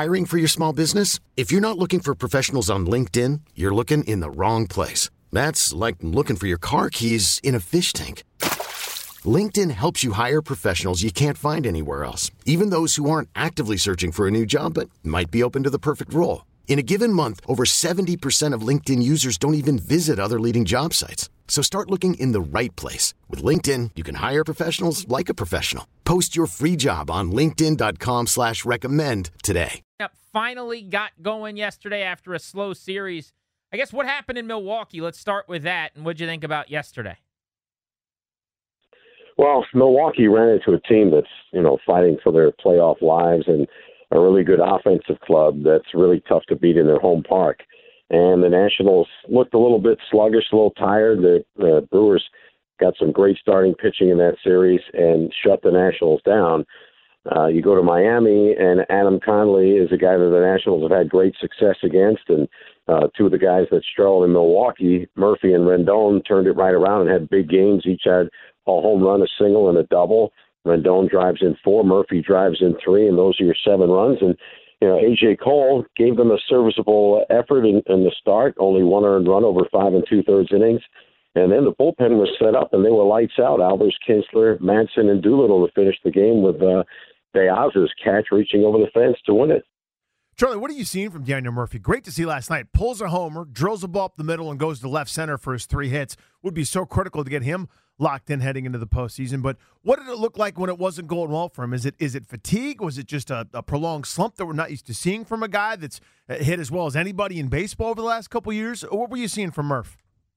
Hiring for your small business? If you're not looking for professionals on LinkedIn, you're looking in the wrong place. That's like looking for your car keys in a fish tank. LinkedIn helps you hire professionals you can't find anywhere else, even those who aren't actively searching for a new job but might be open to the perfect role. In a given month, over 70% of LinkedIn users don't even visit other leading job sites. So start looking in the right place. With LinkedIn, you can hire professionals like a professional. Post your free job on linkedin.com/recommend today. Finally got going yesterday after a slow series. I guess what happened in Milwaukee? Let's start with that. And what'd you think about yesterday? Well, Milwaukee ran into a team that's, fighting for their playoff lives and a really good offensive club that's really tough to beat in their home park. And the Nationals looked a little bit sluggish, a little tired. The Brewers got some great starting pitching in that series and shut the Nationals down. You go to Miami, and Adam Conley is a guy that the Nationals have had great success against. And two of the guys that struggled in Milwaukee, Murphy and Rendon, turned it right around and had big games. Each had a home run, a single, and a double. Rendon drives in 4, Murphy drives in 3, and those are your 7 runs. And A.J. Cole gave them a serviceable effort in the start, only 1 earned run over 5 2/3 innings. And then the bullpen was set up, and they were lights out. Albers, Kinsler, Madsen, and Doolittle to finish the game with Diaz's catch reaching over the fence to win it. Charlie, what are you seeing from Daniel Murphy? Great to see last night. Pulls a homer, drills a ball up the middle, and goes to left center for his 3 hits. Would be so critical to get him locked in heading into the postseason. But what did it look like when it wasn't going well for him? Is it fatigue? Was it just a prolonged slump that we're not used to seeing from a guy that's hit as well as anybody in baseball over the last couple of years? Or what were you seeing from Murph?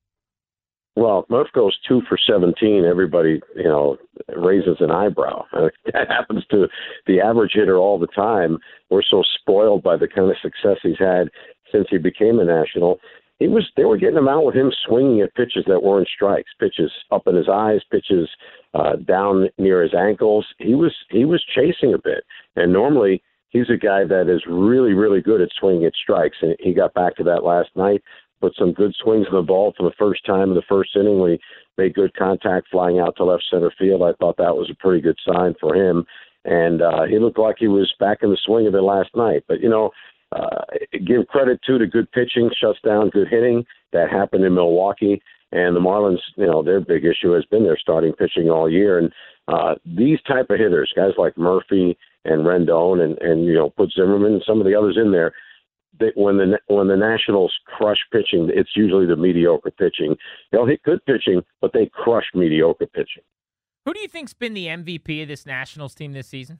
Well, Murph goes 2 for 17. Everybody, raises an eyebrow. That happens to the average hitter all the time. We're so spoiled by the kind of success he's had since he became a National. They were getting him out with him swinging at pitches that weren't strikes, pitches up in his eyes, pitches down near his ankles. He was chasing a bit, and normally he's a guy that is really, really good at swinging at strikes, and he got back to that last night. Put some good swings in the ball for the first time in the first inning when he made good contact flying out to left center field. I thought that was a pretty good sign for him. And he looked like he was back in the swing of it last night. But, give credit to good pitching, shuts down good hitting. That happened in Milwaukee. And the Marlins, their big issue has been their starting pitching all year. And these type of hitters, guys like Murphy and Rendon and put Zimmerman and some of the others in there, when the Nationals crush pitching, it's usually the mediocre pitching. They'll hit good pitching, but they crush mediocre pitching. Who do you think's been the MVP of this Nationals team this season?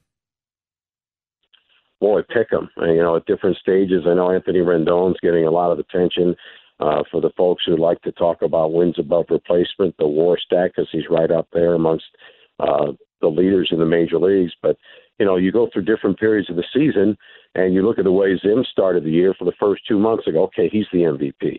Boy, pick them. At different stages. I know Anthony Rendon's getting a lot of attention for the folks who like to talk about wins above replacement, the WAR stat, because he's right up there amongst the leaders in the major leagues. But you go through different periods of the season, and you look at the way Zim started the year for the first 2 months ago. Okay, he's the MVP.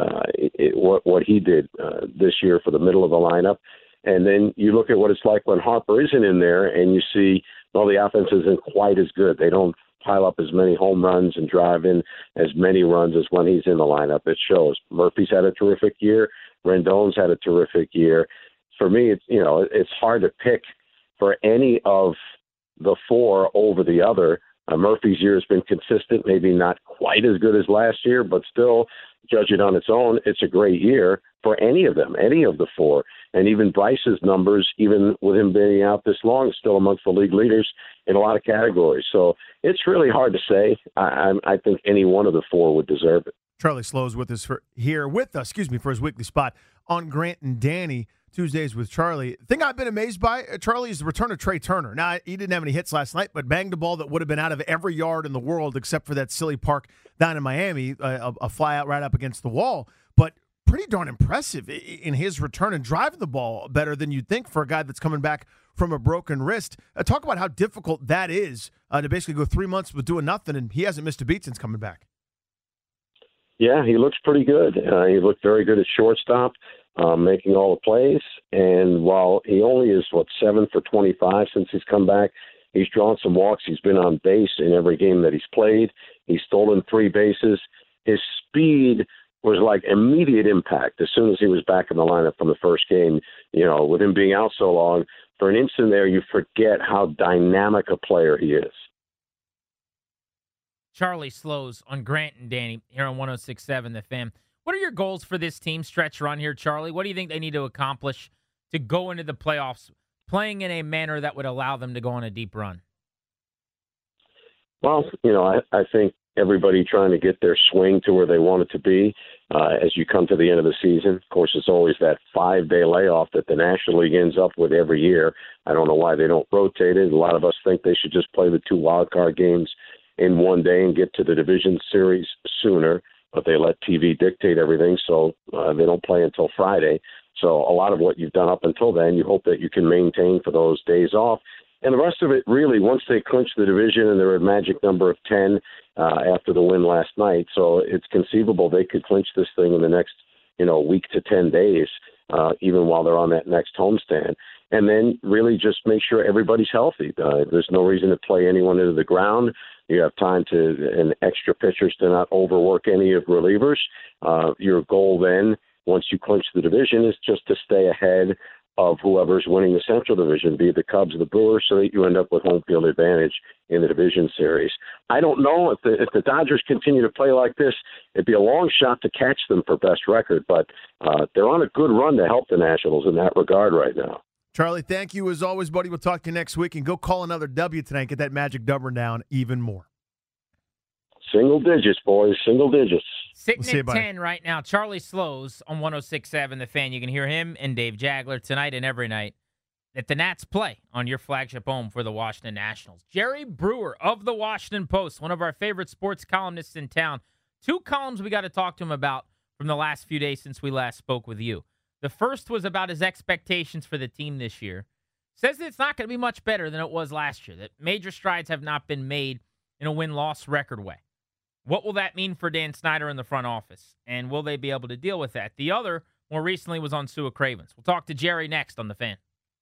What he did this year for the middle of the lineup. And then you look at what it's like when Harper isn't in there, and you see, the offense isn't quite as good. They don't pile up as many home runs and drive in as many runs as when he's in the lineup. It shows. Murphy's had a terrific year. Rendon's had a terrific year. For me, it's hard to pick for any of the 4 over the other. Murphy's year has been consistent, maybe not quite as good as last year, but still, judge it on its own, it's a great year for any of them, any of the 4. And even Bryce's numbers, even with him being out this long, still amongst the league leaders in a lot of categories. So it's really hard to say. I think any one of the 4 would deserve it. Charlie Slows with us for his weekly spot on Grant and Danny. Tuesdays with Charlie. The thing I've been amazed by, Charlie, is the return of Trey Turner. Now, he didn't have any hits last night, but banged a ball that would have been out of every yard in the world except for that silly park down in Miami, a fly out right up against the wall. But pretty darn impressive in his return and driving the ball better than you'd think for a guy that's coming back from a broken wrist. Talk about how difficult that is to basically go 3 months with doing nothing, and he hasn't missed a beat since coming back. Yeah, he looks pretty good. He looked very good at shortstop. Making all the plays. And while he only is, 7 for 25 since he's come back, he's drawn some walks. He's been on base in every game that he's played. He's stolen 3 bases. His speed was like immediate impact as soon as he was back in the lineup from the first game. With him being out so long, for an instant there, you forget how dynamic a player he is. Charlie Slows on Grant and Danny here on 106.7 The Fan. What are your goals for this team stretch run here, Charlie? What do you think they need to accomplish to go into the playoffs playing in a manner that would allow them to go on a deep run? Well, I think everybody trying to get their swing to where they want it to be as you come to the end of the season. Of course, it's always that 5-day layoff that the National League ends up with every year. I don't know why they don't rotate it. A lot of us think they should just play the 2 wild card games in one day and get to the division series sooner, but they let TV dictate everything, so they don't play until Friday. So a lot of what you've done up until then, you hope that you can maintain for those days off. And the rest of it, really, once they clinch the division and they're a magic number of 10 after the win last night, so it's conceivable they could clinch this thing in the next, week to 10 days, even while they're on that next homestand. And then really just make sure everybody's healthy. There's no reason to play anyone into the ground. You have time and extra pitchers to not overwork any of relievers. Your goal then, once you clinch the division, is just to stay ahead of whoever's winning the Central Division, be it the Cubs or the Brewers, so that you end up with home field advantage in the division series. I don't know if the Dodgers continue to play like this, it'd be a long shot to catch them for best record, but they're on a good run to help the Nationals in that regard right now. Charlie, thank you as always, buddy. We'll talk to you next week, and go call another W tonight. Get that magic number down even more. Single digits, boys. Single digits. Sitting at 10 right now, Charlie Slows on 106.7 The Fan. You can hear him and Dave Jagler tonight and every night that the Nats play on your flagship home for the Washington Nationals. Jerry Brewer of the Washington Post, one of our favorite sports columnists in town. 2 columns we got to talk to him about from the last few days since we last spoke with you. The first was about his expectations for the team this year. Says that it's not going to be much better than it was last year, that major strides have not been made in a win-loss record way. What will that mean for Dan Snyder in the front office? And will they be able to deal with that? The other, more recently, was on Sua Cravens. We'll talk to Jerry next on The Fan.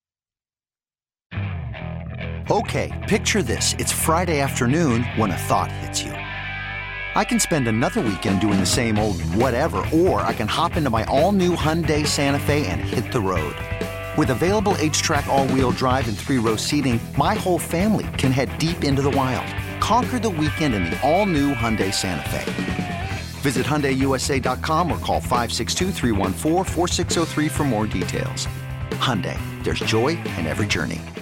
Okay, picture this. It's Friday afternoon when a thought hits you. I can spend another weekend doing the same old whatever, or I can hop into my all-new Hyundai Santa Fe and hit the road. With available H-Track all-wheel drive and 3-row seating, my whole family can head deep into the wild. Conquer the weekend in the all-new Hyundai Santa Fe. Visit HyundaiUSA.com or call 562-314-4603 for more details. Hyundai, there's joy in every journey.